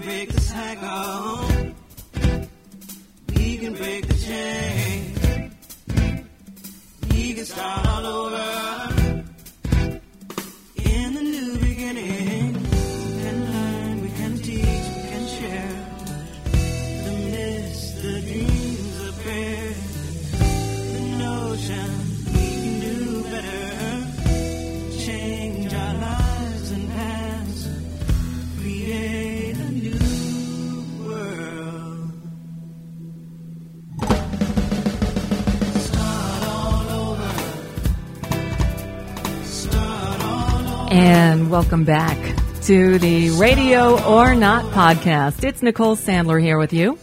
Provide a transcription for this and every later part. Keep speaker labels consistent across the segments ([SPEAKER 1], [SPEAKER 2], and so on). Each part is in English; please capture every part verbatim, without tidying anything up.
[SPEAKER 1] break the cycle. We can break the chain. We can start all over. In the new beginning, we can learn, we can teach, we can share. The myths, the dreams, the prayers, the notion we can do better. Change our lives and paths. Create a new world. Start all over. Start all over.
[SPEAKER 2] And welcome back to the Radio or Not podcast. It's Nicole Sandler here with you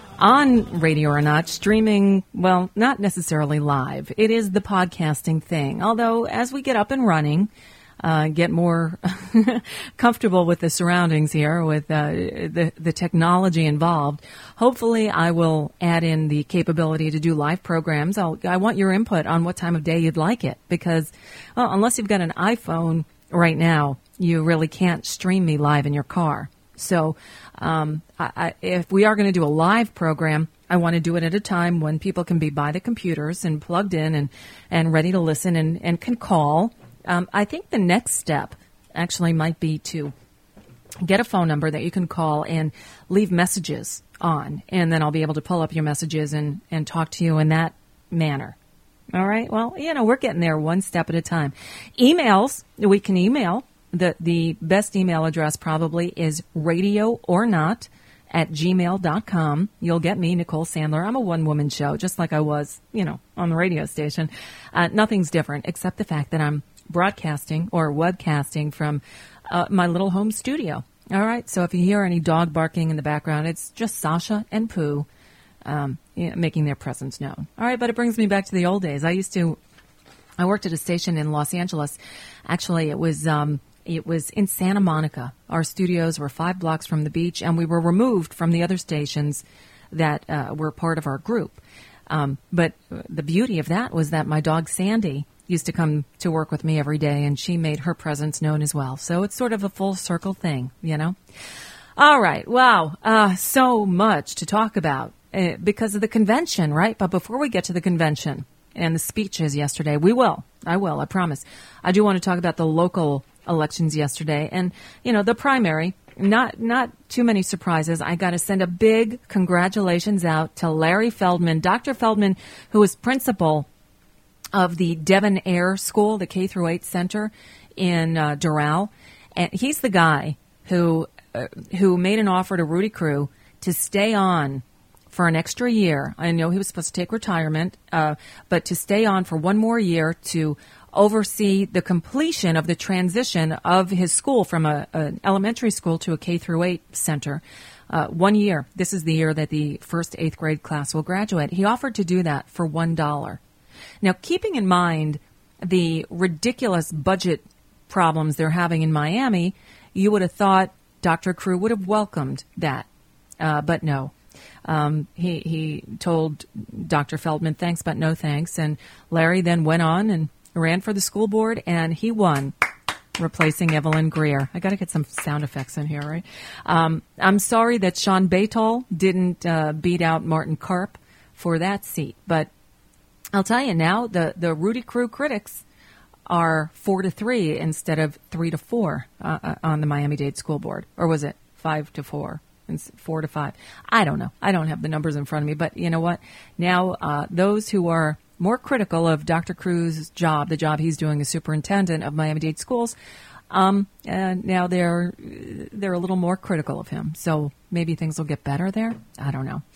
[SPEAKER 2] on Radio or Not, streaming, well, not necessarily live. It is the podcasting thing. Although, as we get up and running, uh, get more comfortable with the surroundings here, with uh, the, the technology involved, hopefully I will add in the capability to do live programs. I'll, I want your input on what time of day you'd like it, because, well, unless you've got an iPhone right now, you really can't stream me live in your car. So um, I, I, if we are going to do a live program, I want to do it at a time when people can be by the computers and plugged in and, and ready to listen and, and can call. Um, I think the next step actually might be to get a phone number that you can call and leave messages on, and then I'll be able to pull up your messages and, and talk to you in that manner. All right. Well, you know, we're getting there one step at a time. Emails, we can email. The the best email address probably is radio or not at gmail dot com. You'll get me, Nicole Sandler. I'm a one-woman show, just like I was, you know, on the radio station. Uh, nothing's different except the fact that I'm broadcasting or webcasting from uh, my little home studio. All right. So if you hear any dog barking in the background, it's just Sasha and Pooh um, you know, making their presence known. All right. But it brings me back to the old days. I used to, I worked at a station in Los Angeles. Actually, it was, um, it was in Santa Monica. Our studios were five blocks from the beach, and we were removed from the other stations that uh, were part of our group. Um, but the beauty of that was that my dog Sandy used to come to work with me every day, and she made her presence known as well. So it's sort of a full circle thing, you know? All right. Wow. Uh, so much to talk about uh, because of the convention, right? But before we get to the convention and the speeches yesterday, we will. I will. I promise. I do want to talk about the local elections yesterday. And, you know, the primary, not not too many surprises. I got to send a big congratulations out to Larry Feldman, Doctor Feldman, who is principal of the Devon Air School, the K through eight center in uh, Doral. And he's the guy who uh, who made an offer to Rudy Crew to stay on for an extra year. I know he was supposed to take retirement, uh, but to stay on for one more year to oversee the completion of the transition of his school from a, an elementary school to a K through eight center. Uh, one year. This is the year that the first eighth grade class will graduate. He offered to do that for one dollar. Now, keeping in mind the ridiculous budget problems they're having in Miami, you would have thought Doctor Crew would have welcomed that. Uh, but no. Um, he, he told Doctor Feldman, thanks, but no thanks. And Larry then went on and ran for the school board, and he won, replacing Evelyn Greer. I got to get some sound effects in here, right? Um, I'm sorry that Sean Baytol didn't uh, beat out Martin Karp for that seat, but I'll tell you now, the, the Rudy Crew critics are four to three instead of three to four uh, on the Miami-Dade School Board. Or was it five to four? Four to five. I don't know. I don't have the numbers in front of me. But you know what? Now, uh, those who are more critical of Doctor Crew's job, the job he's doing as superintendent of Miami-Dade schools, um, and now they're they're a little more critical of him. So maybe things will get better there. I don't know.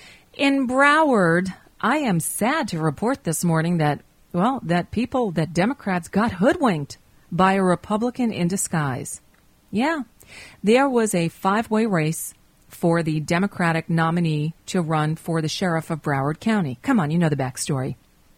[SPEAKER 2] In Broward, I am sad to report this morning that, well, that people, that Democrats got hoodwinked by a Republican in disguise. Yeah, there was a five-way race for the Democratic nominee to run for the sheriff of Broward County. Come on, you know the backstory.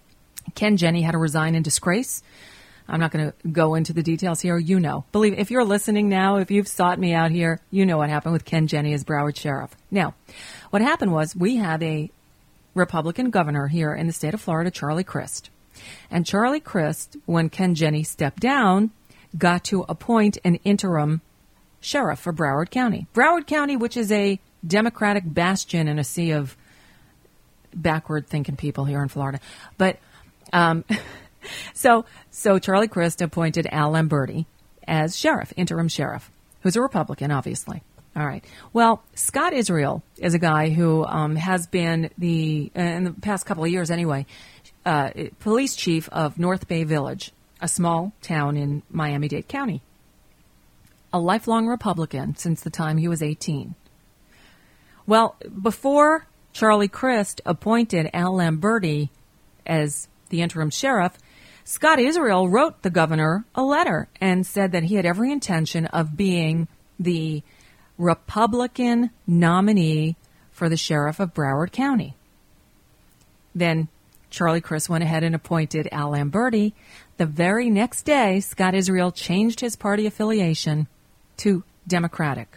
[SPEAKER 2] Ken Jenney had to resign in disgrace. I'm not going to go into the details here. You know. Believe if you're listening now, if you've sought me out here, you know what happened with Ken Jenney as Broward sheriff. Now, what happened was we have a Republican governor here in the state of Florida, Charlie Crist. And Charlie Crist, when Ken Jenney stepped down, got to appoint an interim sheriff for Broward County. Broward County, which is a Democratic bastion in a sea of backward-thinking people here in Florida. But um, so so Charlie Crist appointed Al Lamberti as sheriff, interim sheriff, who's a Republican, obviously. All right. Well, Scott Israel is a guy who um, has been the, uh, in the past couple of years anyway, uh, police chief of North Bay Village, a small town in Miami-Dade County. A lifelong Republican since the time he was eighteen. Well, before Charlie Crist appointed Al Lamberti as the interim sheriff, Scott Israel wrote the governor a letter and said that he had every intention of being the Republican nominee for the sheriff of Broward County. Then Charlie Crist went ahead and appointed Al Lamberti. The very next day, Scott Israel changed his party affiliation to Democratic.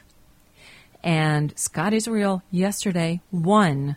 [SPEAKER 2] And Scott Israel yesterday won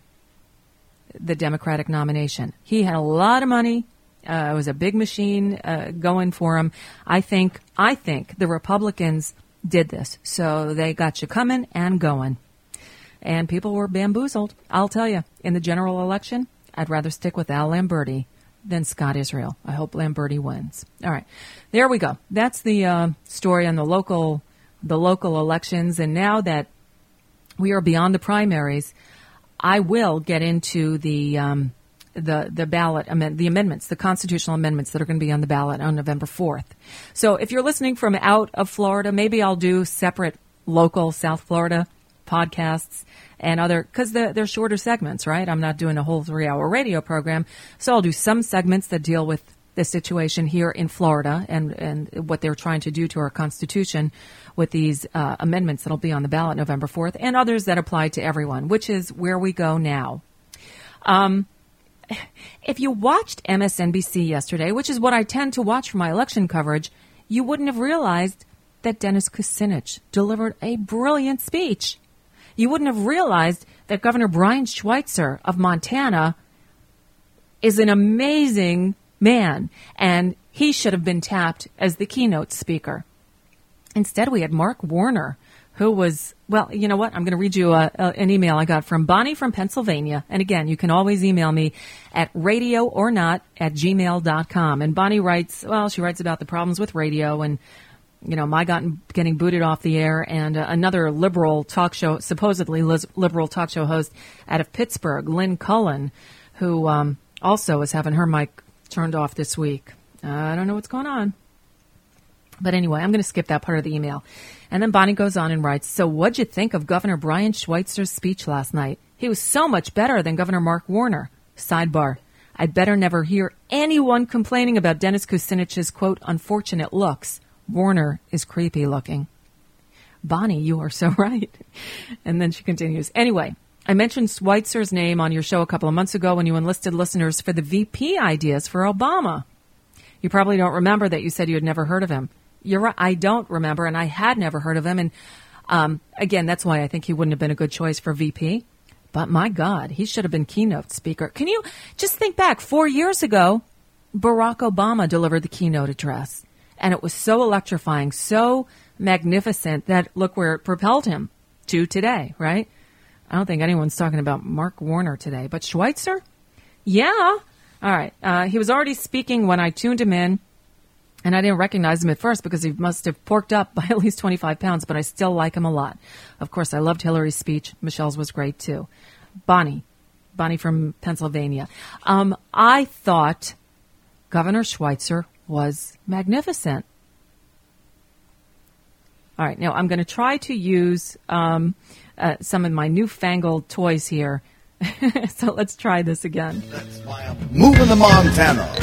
[SPEAKER 2] the Democratic nomination. He had a lot of money. Uh, it was a big machine uh, going for him. I think, I think the Republicans did this. So they got you coming and going. And people were bamboozled. I'll tell you, in the general election, I'd rather stick with Al Lamberti than Scott Israel. I hope Lamberti wins. All right. There we go. That's the uh, story on the local the local elections. And now that we are beyond the primaries, I will get into the um, the the ballot amend the amendments, the constitutional amendments that are going to be on the ballot on November fourth. So if you're listening from out of Florida, maybe I'll do separate local South Florida podcasts and other, because they're, they're shorter segments, right? I'm not doing a whole three-hour radio program, so I'll do some segments that deal with the situation here in Florida and, and what they're trying to do to our Constitution with these uh, amendments that'll be on the ballot November fourth, and others that apply to everyone, which is where we go now. Um, if you watched M S N B C yesterday, which is what I tend to watch for my election coverage, you wouldn't have realized that Dennis Kucinich delivered a brilliant speech. You wouldn't have realized that Governor Brian Schweitzer of Montana is an amazing man, and he should have been tapped as the keynote speaker. Instead, we had Mark Warner, who was, well, you know what? I'm going to read you a, a, an email I got from Bonnie from Pennsylvania. And again, you can always email me at radio or not at gmail dot com. And Bonnie writes, well, she writes about the problems with radio and, you know, my gotten, getting booted off the air, and uh, another liberal talk show, supposedly liz- liberal talk show host out of Pittsburgh, Lynn Cullen, who um, also is having her mic turned off this week. Uh, I don't know what's going on. But anyway, I'm going to skip that part of the email. And then Bonnie goes on and writes, so what'd you think of Governor Brian Schweitzer's speech last night? He was so much better than Governor Mark Warner. Sidebar, I'd better never hear anyone complaining about Dennis Kucinich's, quote, unfortunate looks. Warner is creepy looking. Bonnie, you are so right. And then she continues, anyway, I mentioned Schweitzer's name on your show a couple of months ago when you enlisted listeners for the V P ideas for Obama. You probably don't remember that you said you had never heard of him. You're right. I don't remember, and I had never heard of him. And um, again, that's why I think he wouldn't have been a good choice for V P. But my God, he should have been keynote speaker. Can you just think back? Four years ago, Barack Obama delivered the keynote address. And it was so electrifying, so magnificent that look where it propelled him to today, right? I don't think anyone's talking about Mark Warner today. But Schweitzer? Yeah. All right. Uh, he was already speaking when I tuned him in. And I didn't recognize him at first because he must have porked up by at least twenty-five pounds, but I still like him a lot. Of course, I loved Hillary's speech. Michelle's was great, too. Bonnie. Bonnie from Pennsylvania. Um, I thought Governor Schweitzer was magnificent. All right, now I'm going to try to use um, uh, some of my newfangled toys here. So let's try this again.
[SPEAKER 3] That's why I'm moving to Montana.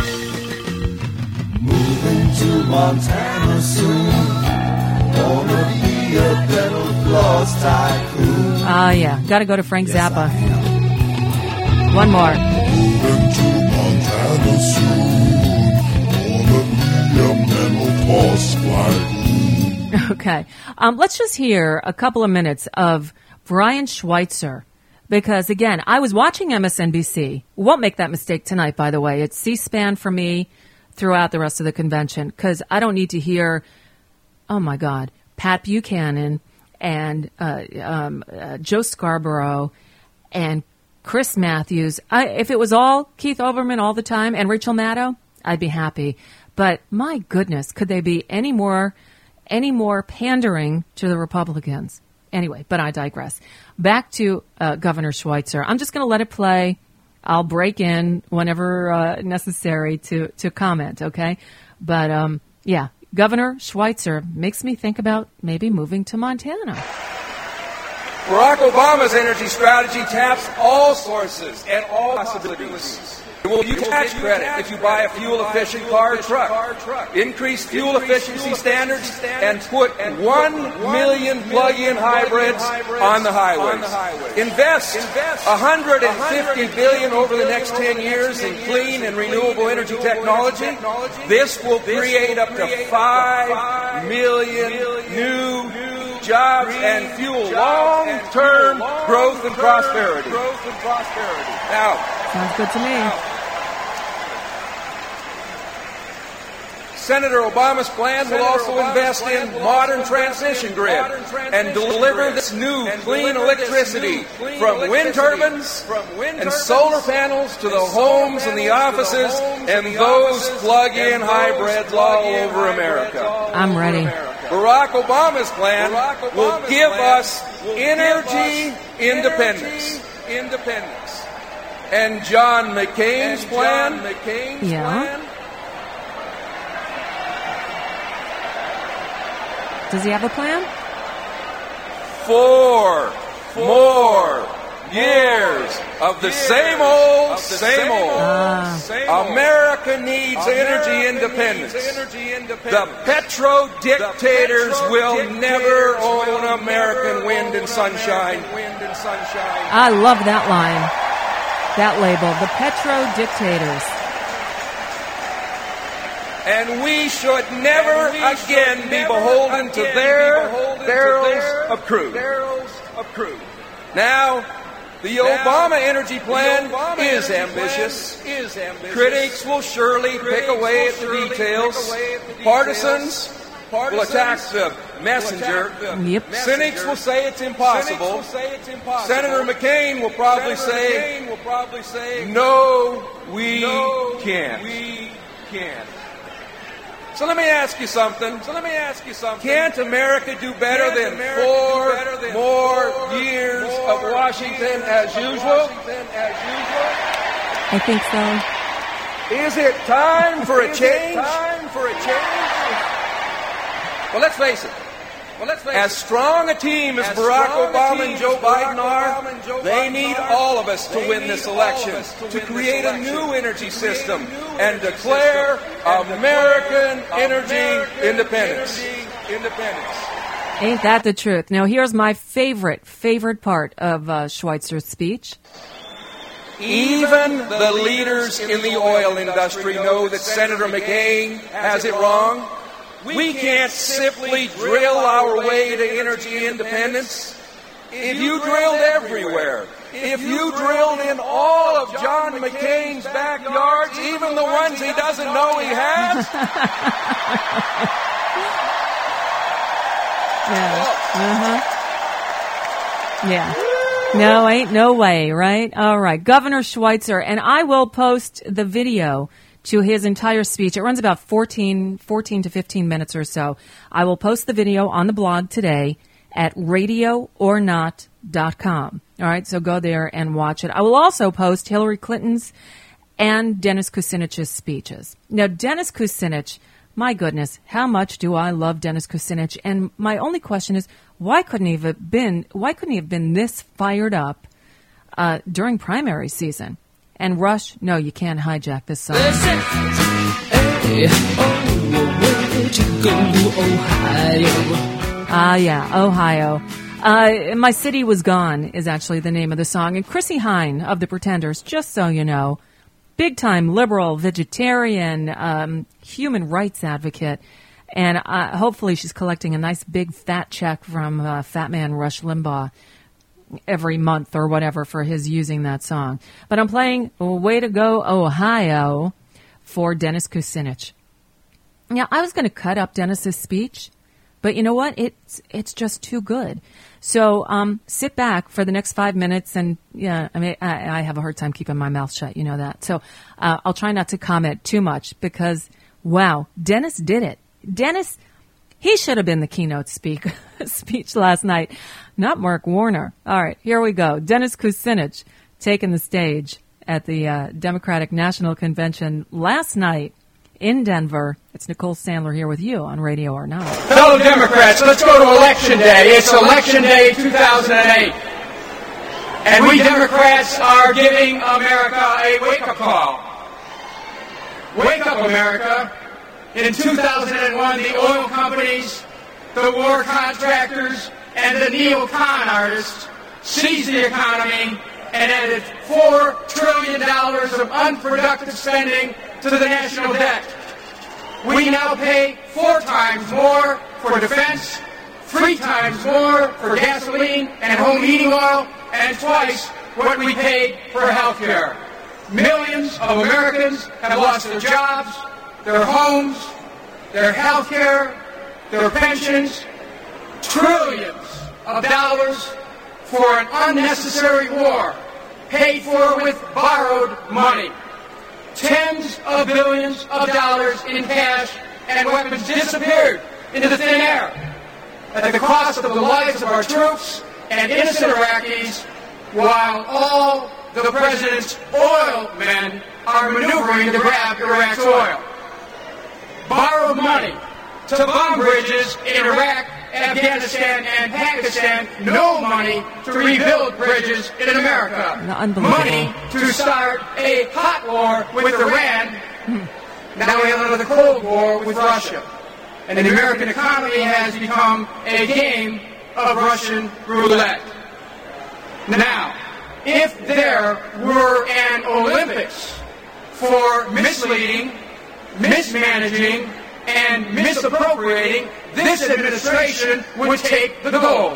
[SPEAKER 3] Moving to Montana soon. Wanna be a dental floss tycoon.
[SPEAKER 2] Ah, uh, yeah. Got to go to Frank
[SPEAKER 3] Yes,
[SPEAKER 2] Zappa.
[SPEAKER 3] I am.
[SPEAKER 2] One more.
[SPEAKER 3] Moving to Montana soon. Wanna be a dental floss tycoon.
[SPEAKER 2] Okay. Um, let's just hear a couple of minutes of Brian Schweitzer. Because, again, I was watching M S N B C. Won't make that mistake tonight, by the way. It's C-SPAN for me throughout the rest of the convention. Because I don't need to hear, oh, my God, Pat Buchanan and uh, um, uh, Joe Scarborough and Chris Matthews. I, if it was all Keith Olbermann all the time and Rachel Maddow, I'd be happy. But my goodness, could they be any more, any more pandering to the Republicans? Anyway, but I digress. Back to uh, Governor Schweitzer. I'm just going to let it play. I'll break in whenever uh, necessary to, to comment, okay? But, um, yeah, Governor Schweitzer makes me think about maybe moving to Montana.
[SPEAKER 4] Barack Obama's energy strategy taps all sources and all possibilities. It will give you tax credit if you buy a fuel-efficient car or truck, increase fuel efficiency standards, and put one million plug-in hybrids on the highways. Invest one hundred fifty billion dollars over the next ten years in clean and renewable energy technology. This will create up to five million new jobs and fuel long-term growth and prosperity. Now,
[SPEAKER 2] sounds good to me.
[SPEAKER 4] Senator Obama's plan will also invest in modern transmission grid and deliver this new clean electricity from wind turbines and solar panels to the homes and the offices and those plug-in hybrids all over America.
[SPEAKER 2] I'm ready.
[SPEAKER 4] Barack Obama's plan will give us energy independence. Independence. And John McCain's plan.
[SPEAKER 2] Yeah. Does he have a plan?
[SPEAKER 4] Four more years of the same old, same old.
[SPEAKER 2] Ah.
[SPEAKER 4] America needs energy independence. The petro dictators will never own American wind and sunshine.
[SPEAKER 2] I love that line, that label, the petro dictators.
[SPEAKER 4] And we should never again be beholden to their barrels of crude. Now, the Obama energy plan is ambitious. Critics will surely pick away at the details. Partisans will attack the messenger.
[SPEAKER 2] Yep.
[SPEAKER 4] Cynics will say it's impossible. Senator McCain will probably say, no, we can't. So let me ask you something. So let me ask you something. Can't America do better than four more years of Washington as usual?
[SPEAKER 2] I think so.
[SPEAKER 4] Is it time for a change? Time for a change? Well, let's face it. As strong a team as Barack Obama and Joe Biden are, they need all of us to win this election, to create a new energy system and declare American energy independence.
[SPEAKER 2] Ain't that the truth? Now, here's my favorite, favorite part of uh, Schweitzer's speech.
[SPEAKER 4] Even the leaders in the oil industry know that Senator McCain has it wrong. We can't simply drill our way to energy independence. If you drilled everywhere, if you drilled in all of John McCain's backyards, even the ones he doesn't know he has.
[SPEAKER 2] Yeah. Uh-huh. Yeah. No, ain't no way, right? All right. Governor Schweitzer, and I will post the video to his entire speech. It runs about fourteen, fourteen to fifteen minutes or so. I will post the video on the blog today at radio or not dot com. All right, so go there and watch it. I will also post Hillary Clinton's and Dennis Kucinich's speeches. Now, Dennis Kucinich, my goodness, how much do I love Dennis Kucinich? And my only question is, why couldn't he have been, why couldn't he have been this fired up uh, during primary season? And Rush, no, you can't hijack this song. Ah, yeah, Ohio. Uh, My City Was Gone is actually the name of the song. And Chrissie Hynde of The Pretenders, just so you know, big-time liberal, vegetarian, um, human rights advocate. And uh, hopefully she's collecting a nice big fat check from uh, Fat Man Rush Limbaugh every month or whatever for his using that song. But I'm playing Way to Go, Ohio for Dennis Kucinich. Now, I was going to cut up Dennis's speech, But you know what? It's it's just too good. So um, sit back for the next five minutes, and yeah, I mean, I, I have a hard time keeping my mouth shut. You know that. So uh, I'll try not to comment too much because, wow, Dennis did it. Dennis, he should have been the keynote speak, speech last night, not Mark Warner. All right, here we go. Dennis Kucinich taking the stage at the uh, Democratic National Convention last night in Denver. It's Nicole Sandler here with you on Radio or Not.
[SPEAKER 4] Fellow Democrats, let's go to Election Day. It's Election Day two thousand eight. And we Democrats are giving America a wake-up call. Wake up, America. In two thousand one, the oil companies, the war contractors, and the neo-con artists seized the economy and added four trillion dollars of unproductive spending to the national debt. We now pay four times more for defense, three times more for gasoline and home heating oil, and twice what we paid for health care. Millions of Americans have lost their jobs, their homes, their health care, their pensions, trillions of dollars for an unnecessary war paid for with borrowed money. Tens of billions of dollars in cash and weapons disappeared into the thin air at the cost of the lives of our troops and innocent Iraqis, while all the president's oil men are maneuvering to grab Iraq's oil. Borrowed money to bomb bridges in Iraq, Afghanistan, and Pakistan. No money to rebuild bridges in America. Money to start a hot war with Iran. Now we have another Cold War with Russia. And the American economy has become a game of Russian roulette. Now, if there were an Olympics for misleading, mismanaging, and misappropriating, this administration would take the gold.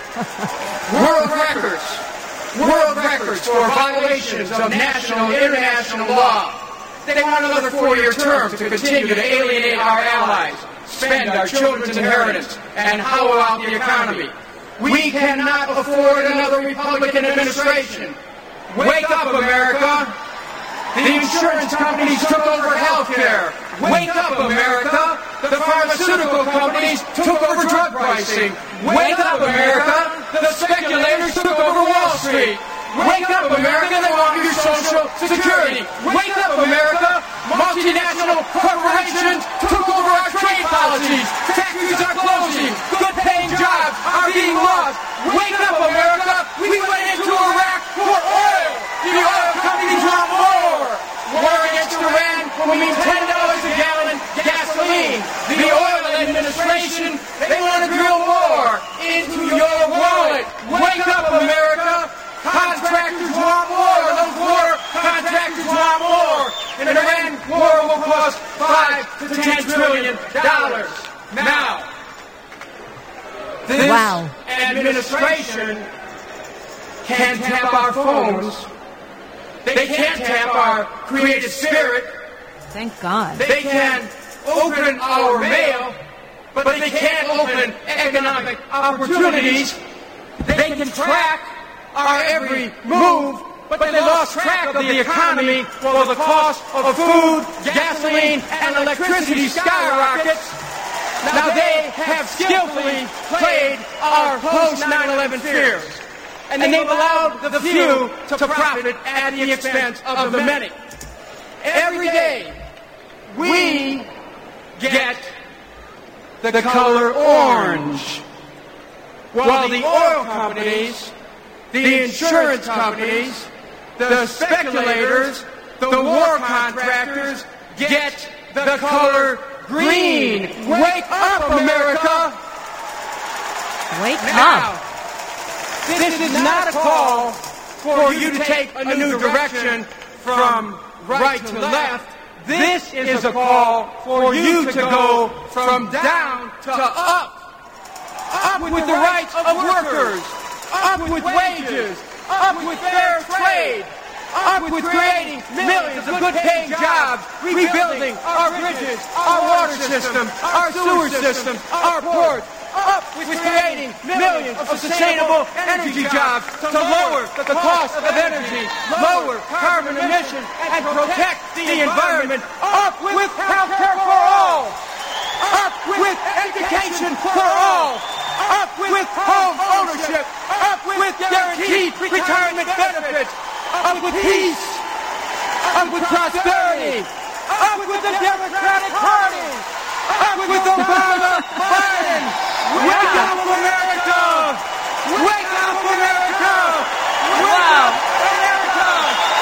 [SPEAKER 4] World records. World records for violations of national and international law. They want another four-year term to continue to alienate our allies, spend our children's inheritance, and hollow out the economy. We cannot afford another Republican administration. Wake up, America! The insurance companies took over health care. Wake up, America! The pharmaceutical companies took over drug pricing. Wake up, America! The speculators took over Wall Street. Wake up, America! They want your social security. Wake up, America! Multinational corporations took over our trade policies. Factories are closing. Good-paying jobs are being lost. Wake up, America! We went into Iraq for oil. The oil companies want more. War against Iran will mean ten dollars a gallon gasoline. The oil administration, they want to drill more into your wallet. Wake up, America! Contractors want more. Those war contractors want more. And an Iran war will cost five to ten trillion dollars. Now, this
[SPEAKER 2] Wow.
[SPEAKER 4] administration can tap our phones. They can't tap our creative spirit.
[SPEAKER 2] Thank God.
[SPEAKER 4] They can open our mail, but they can't open economic opportunities. They can track our every move, but they lost track of the economy while the cost of food, gasoline, and electricity skyrockets. Now they have skillfully played our post nine eleven fears, and they've allowed the few to profit at the expense of the many. Every day, we get the color orange, while the oil companies, the insurance companies, the speculators, the war contractors get the color green. Wake up, America!
[SPEAKER 2] Wake
[SPEAKER 4] Now,
[SPEAKER 2] up.
[SPEAKER 4] this is not a call for you to take a new direction from right to left. This is a call for you to go from down to up. Up with the rights of workers. Up with wages. Up with fair trade.
[SPEAKER 5] Up with creating millions of good-paying jobs, rebuilding our bridges, our water system, our sewer system, our ports. Up with creating millions of sustainable energy jobs to lower the cost of energy, lower carbon emissions, and protect the environment. Up with health care for all. Up with education for all. Up with home ownership. Up with guaranteed retirement benefits. Up with peace. Up with prosperity. Up with the Democratic Party. Up with Obama, Biden. Wake up, America! Wake up, America! Wake
[SPEAKER 2] Wow.
[SPEAKER 5] up, America!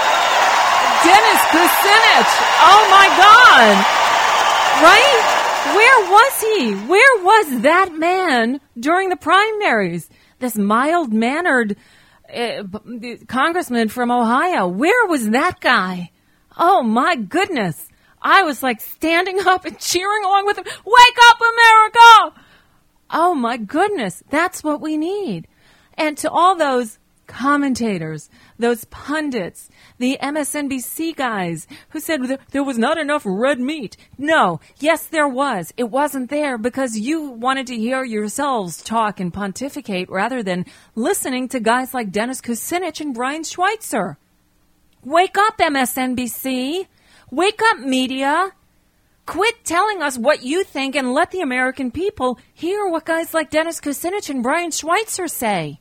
[SPEAKER 2] Dennis Kucinich. Oh my God. Right? Where was he? Where was that man during the primaries? This mild-mannered uh, congressman from Ohio. Where was that guy? Oh my goodness. I was like standing up and cheering along with him. Wake up, America! Oh my goodness. That's what we need. And to all those commentators, those pundits, the M S N B C guys who said there was not enough red meat. No, yes, there was. It wasn't there because you wanted to hear yourselves talk and pontificate rather than listening to guys like Dennis Kucinich and Brian Schweitzer. Wake up, M S N B C. Wake up, media. Quit telling us what you think and let the American people hear what guys like Dennis Kucinich and Brian Schweitzer say.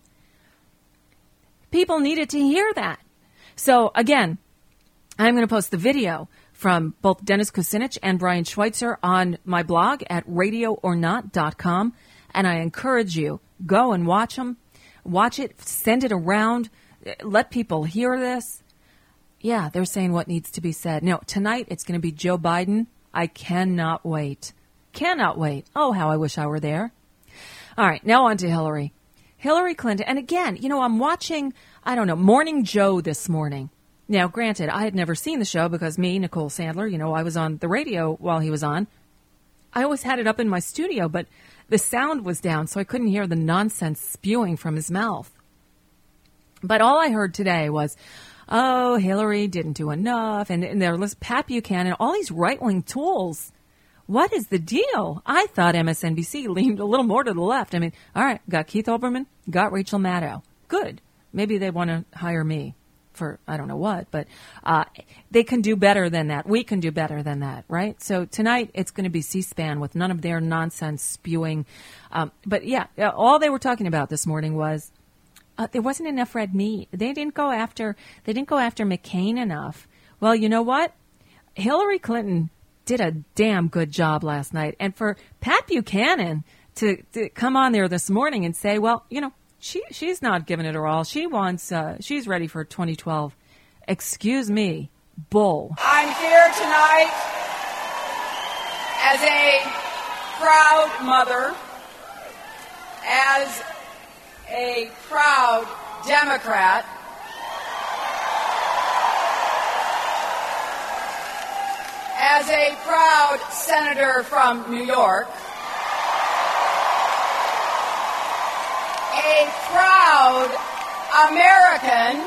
[SPEAKER 2] People needed to hear that. So, again, I'm going to post the video from both Dennis Kucinich and Brian Schweitzer on my blog at radio or not dot com, and I encourage you, go and watch them. Watch it, send it around, let people hear this. Yeah, they're saying what needs to be said. No, tonight it's going to be Joe Biden. I cannot wait. Cannot wait. Oh, how I wish I were there. All right, now on to Hillary. Hillary Clinton. And again, you know, I'm watching, I don't know, Morning Joe this morning. Now, granted, I had never seen the show because me, Nicole Sandler, you know, I was on the radio while he was on. I always had it up in my studio, but the sound was down, so I couldn't hear the nonsense spewing from his mouth. But all I heard today was, oh, Hillary didn't do enough, and, and there was Pat Buchanan, all these right-wing tools. What is the deal? I thought M S N B C leaned a little more to the left. I mean, all right, got Keith Olbermann, got Rachel Maddow. Good. Maybe they want to hire me for I don't know what, but uh, they can do better than that. We can do better than that, right? So tonight it's going to be C-SPAN with none of their nonsense spewing. Um, but, yeah, all they were talking about this morning was uh, there wasn't enough red meat. They didn't go after they didn't go after McCain enough. Well, you know what? Hillary Clinton did a damn good job last night. And for Pat Buchanan to, to come on there this morning and say, well, you know, she she's not giving it her all. She wants, uh, she's ready for twenty twelve. Excuse me, bull.
[SPEAKER 6] I'm here tonight as a proud mother, as a proud Democrat, as a proud senator from New York, a proud American,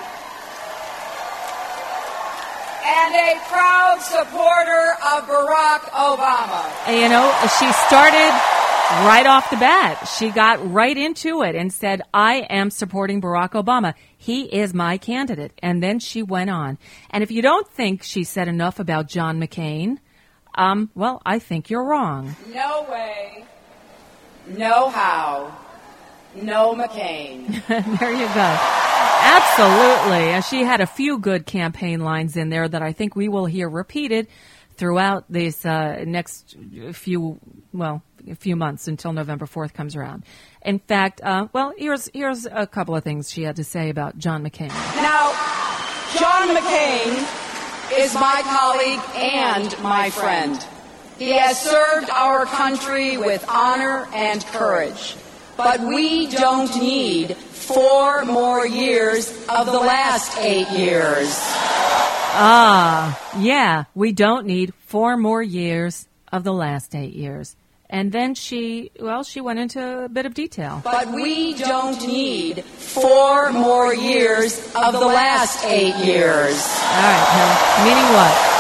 [SPEAKER 6] and a proud supporter of Barack Obama.
[SPEAKER 2] And, you know, she started right off the bat. She got right into it and said, I am supporting Barack Obama. He is my candidate. And then she went on. And if you don't think she said enough about John McCain, um, well, I think you're wrong.
[SPEAKER 6] No way, no how, no McCain.
[SPEAKER 2] There you go. Absolutely. And she had a few good campaign lines in there that I think we will hear repeated throughout these uh, next few, well, a few months until November fourth comes around. In fact, uh, well, here's here's a couple of things she had to say about John McCain.
[SPEAKER 6] Now, John McCain is my colleague and my friend. He has served our country with honor and courage. But we don't need four more years of the last eight years.
[SPEAKER 2] Ah, yeah, we don't need four more years of the last eight years. And then she, well, she went into a bit of detail.
[SPEAKER 6] But we don't need four more years of the last eight years.
[SPEAKER 2] All right, Hill. Meaning what?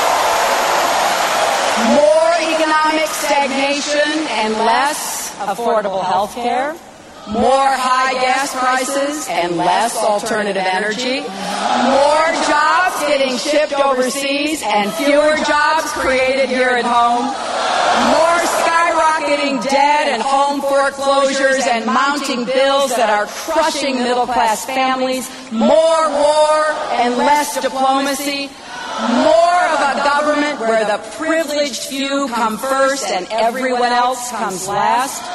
[SPEAKER 6] More economic stagnation and less affordable health care. More high gas prices and less alternative energy. More jobs getting shipped overseas and fewer jobs created here at home. More skyrocketing debt and home foreclosures and mounting bills that are crushing middle-class families. More war and less diplomacy. More of a government where the privileged few come first and everyone else comes last.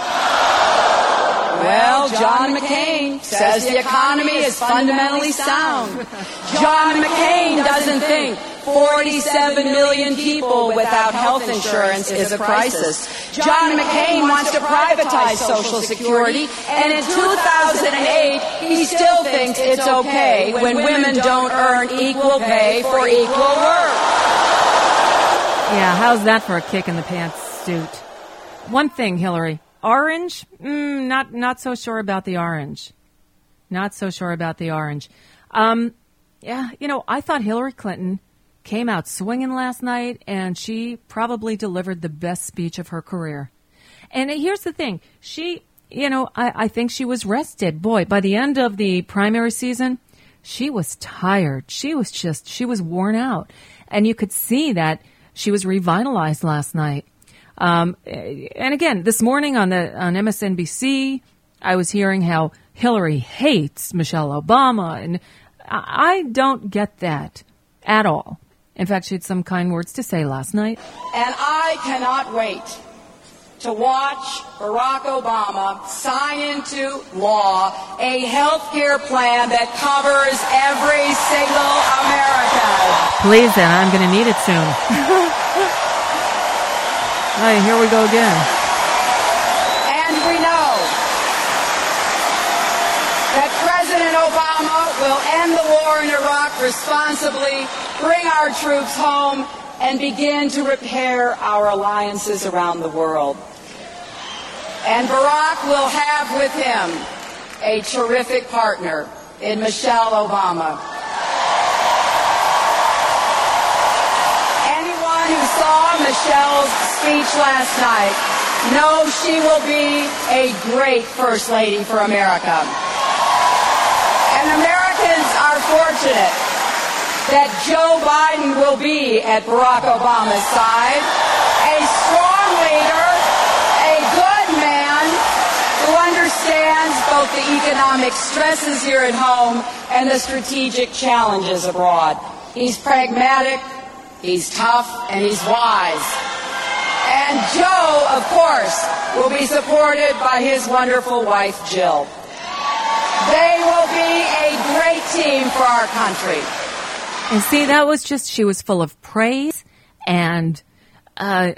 [SPEAKER 6] Well, John McCain says the economy is fundamentally sound. John McCain doesn't think forty-seven million people without health insurance is a crisis. John McCain wants to privatize Social Security, and in two thousand eight, he still thinks it's okay when women don't earn equal pay for equal work.
[SPEAKER 2] Yeah, how's that for a kick in the pants suit? One thing, Hillary. Orange? Mm, not not so sure about the orange. Not so sure about the orange. Um, yeah, you know, I thought Hillary Clinton came out swinging last night, and she probably delivered the best speech of her career. And here's the thing. She, you know, I, I think she was rested. Boy, by the end of the primary season, she was tired. She was just, she was worn out. And you could see that she was revitalized last night. Um, and again, this morning on the on M S N B C, I was hearing how Hillary hates Michelle Obama, and I don't get that at all. In fact, she had some kind words to say last night.
[SPEAKER 6] And I cannot wait to watch Barack Obama sign into law a health care plan that covers every single American.
[SPEAKER 2] Please, then, I'm going to need it soon. Hey, here we go again.
[SPEAKER 6] And we know that President Obama will end the war in Iraq responsibly, bring our troops home, and begin to repair our alliances around the world. And Barack will have with him a terrific partner in Michelle Obama. Anyone who saw Michelle's speech last night knows she will be a great First Lady for America. And Americans are fortunate that Joe Biden will be at Barack Obama's side, a strong leader, a good man who understands both the economic stresses here at home and the strategic challenges abroad. He's pragmatic, he's tough, and he's wise. And Joe, of course, will be supported by his wonderful wife, Jill. They will be a great team for our country.
[SPEAKER 2] And see, that was just, she was full of praise and uh,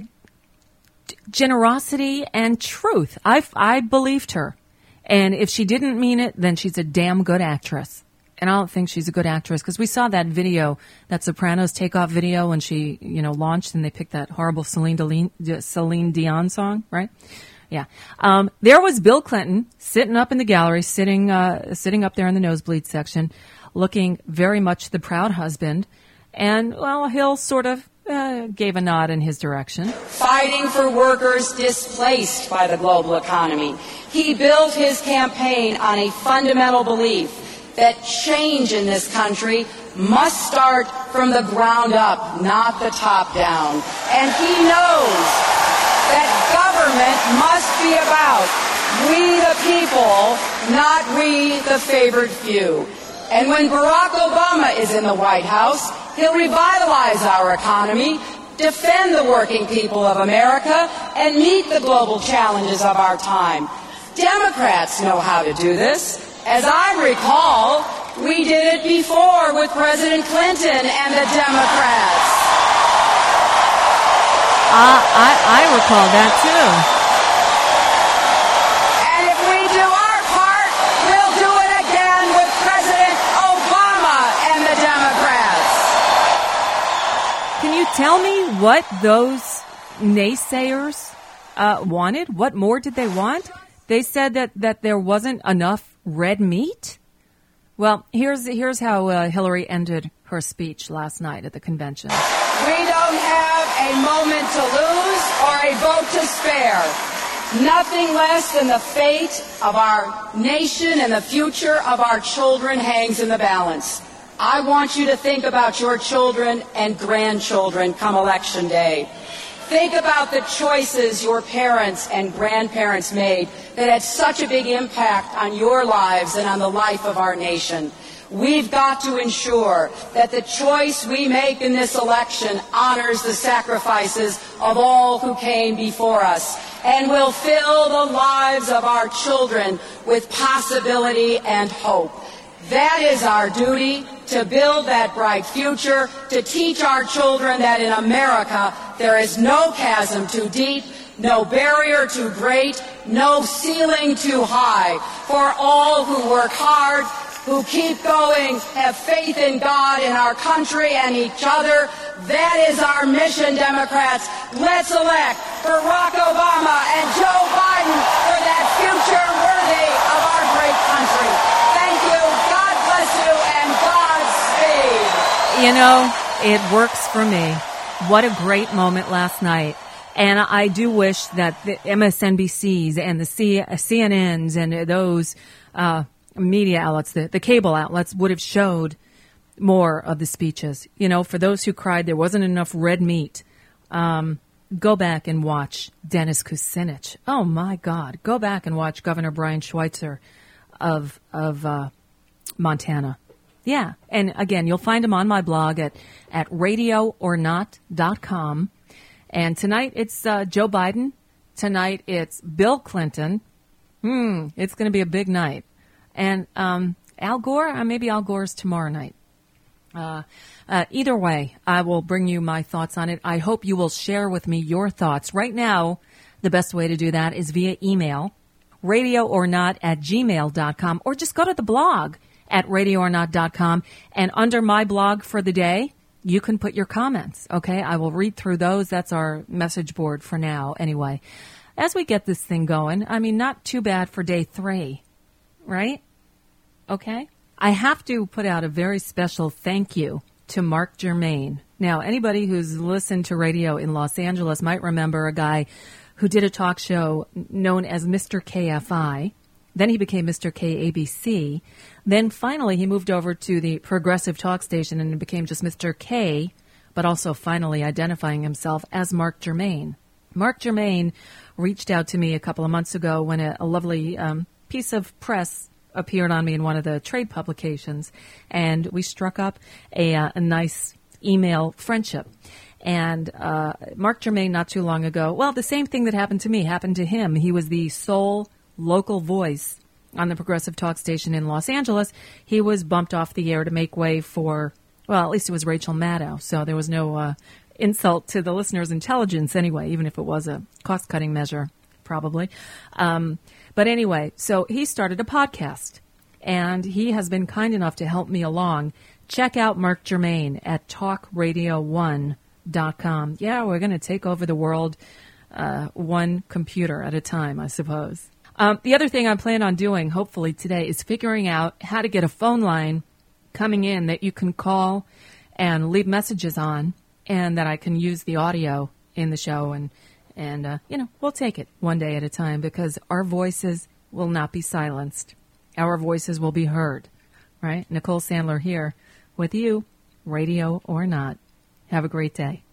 [SPEAKER 2] generosity and truth. I, I believed her. And if she didn't mean it, then she's a damn good actress. And I don't think she's a good actress because we saw that video, that Sopranos takeoff video when she, you know, launched and they picked that horrible Celine Dion, Celine Dion song, right? Yeah. Um, there was Bill Clinton sitting up in the gallery, sitting, uh, sitting up there in the nosebleed section, looking very much the proud husband. And, well, Hill sort of uh, gave a nod in his direction.
[SPEAKER 6] Fighting for workers displaced by the global economy. He built his campaign on a fundamental belief that change in this country must start from the ground up, not the top down. And he knows that government must be about we the people, not we the favored few. And when Barack Obama is in the White House, he'll revitalize our economy, defend the working people of America, and meet the global challenges of our time. Democrats know how to do this. As I recall, we did it before with President Clinton and the Democrats.
[SPEAKER 2] Uh, I, I recall that, too.
[SPEAKER 6] And if we do our part, we'll do it again with President Obama and the Democrats.
[SPEAKER 2] Can you tell me what those naysayers uh, wanted? What more did they want? They said that, that there wasn't enough red meat? Well, here's here's how uh, Hillary ended her speech last night at the convention.
[SPEAKER 6] We don't have a moment to lose or a vote to spare. Nothing less than the fate of our nation and the future of our children hangs in the balance. I want you to think about your children and grandchildren come Election Day. Think about the choices your parents and grandparents made that had such a big impact on your lives and on the life of our nation. We've got to ensure that the choice we make in this election honors the sacrifices of all who came before us and will fill the lives of our children with possibility and hope. That is our duty, to build that bright future, to teach our children that in America there is no chasm too deep, no barrier too great, no ceiling too high. For all who work hard, who keep going, have faith in God, in our country and each other. That is our mission, Democrats. Let's elect Barack Obama and Joe Biden for that future worthy of our great country. Thank you. God bless you and Godspeed.
[SPEAKER 2] You know, it works for me. What a great moment last night. And I do wish that the M S N B Cs and the C- CNNs and those uh, media outlets, the, the cable outlets, would have showed more of the speeches. You know, for those who cried there wasn't enough red meat, um, go back and watch Dennis Kucinich. Oh, my God. Go back and watch Governor Brian Schweitzer of, of uh, Montana. Yeah. And, again, you'll find him on my blog at, at radio or not dot com. And tonight it's uh, Joe Biden. Tonight it's Bill Clinton. Hmm, it's going to be a big night. And um, Al Gore, uh, maybe Al Gore's tomorrow night. Uh, uh, either way, I will bring you my thoughts on it. I hope you will share with me your thoughts. Right now, the best way to do that is via email, radio or not at gmail dot com, or just go to the blog at radio or not dot com. And under my blog for the day, you can put your comments, okay? I will read through those. That's our message board for now, anyway. As we get this thing going, I mean, not too bad for day three, right? Okay? I have to put out a very special thank you to Mark Germain. Now, anybody who's listened to radio in Los Angeles might remember a guy who did a talk show known as Mister K F I. Then he became Mister K A B C. Then finally he moved over to the Progressive Talk Station and became just Mister K, but also finally identifying himself as Mark Germain. Mark Germain reached out to me a couple of months ago when a, a lovely um, piece of press appeared on me in one of the trade publications, and we struck up a, uh, a nice email friendship. And uh, Mark Germain, not too long ago, well, the same thing that happened to me happened to him. He was the sole local voice on the Progressive Talk Station in Los Angeles. He was bumped off the air to make way for, well, at least it was Rachel Maddow, so there was no uh, insult to the listener's intelligence anyway, even if it was a cost-cutting measure, probably. Um, but anyway, so he started a podcast, and he has been kind enough to help me along. Check out Mark Germain at talk radio one dot com. Yeah, we're going to take over the world uh, one computer at a time, I suppose. Um, the other thing I plan on doing, hopefully today, is figuring out how to get a phone line coming in that you can call and leave messages on, and that I can use the audio in the show. And, and uh, you know, we'll take it one day at a time, because our voices will not be silenced. Our voices will be heard, right? Nicole Sandler here with you, radio or not. Have a great day.